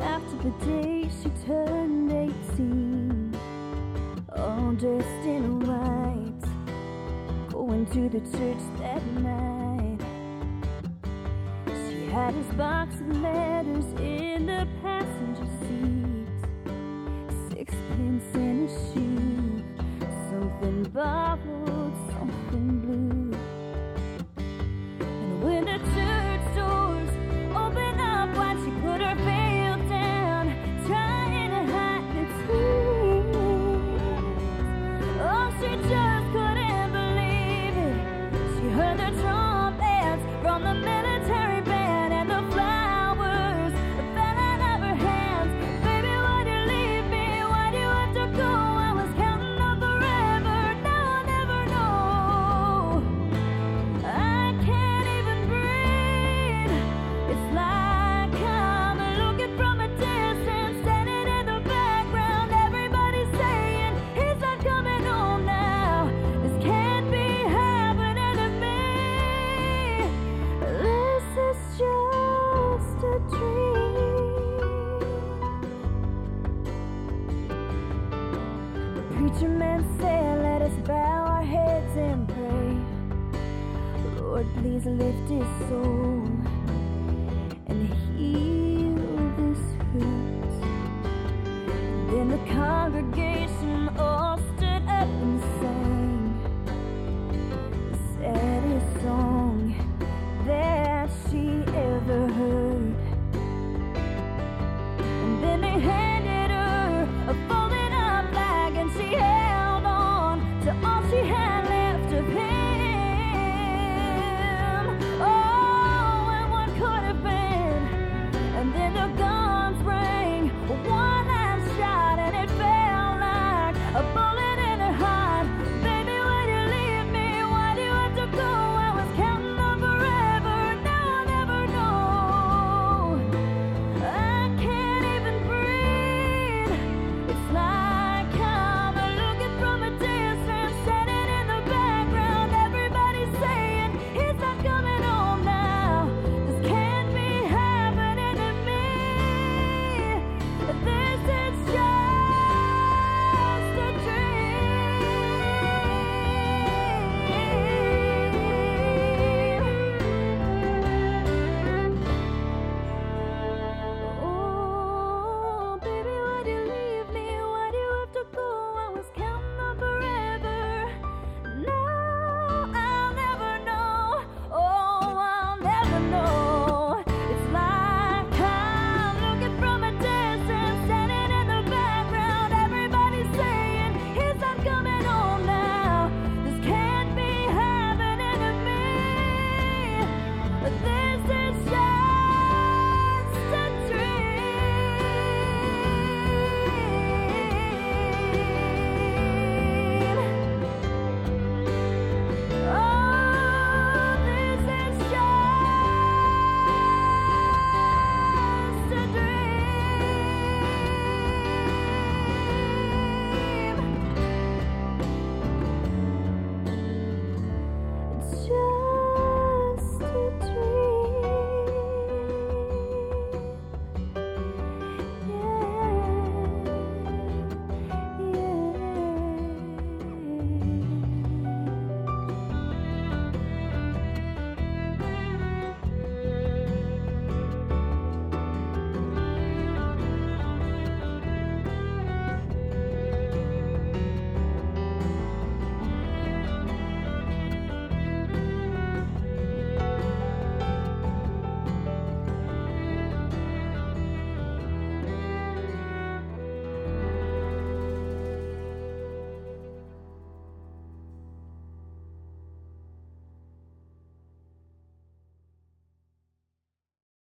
After the day she turned 18, all dressed in white, going to the church that night. She had his box of letters in the passenger seat, 6 pence in a shoe, something borrowed, something blue. And when the church doors opened up wide, she put her veil down, trying to hide the tears. Oh, she just couldn't believe it. She heard the trumpets from the military band, and the flowers fell out of her hands. Baby, why'd you leave me? Why'd you have to go? I was counting on forever. Now I'll never know. I can't even breathe. It's like I'm looking from a distance, standing in the background. Everybody's saying he's not coming home now. This can't be happening to me. This is just a dream. The preacher man said, let us bow our heads and pray. Lord, please lift his soul and heal this hurt. Then the congregation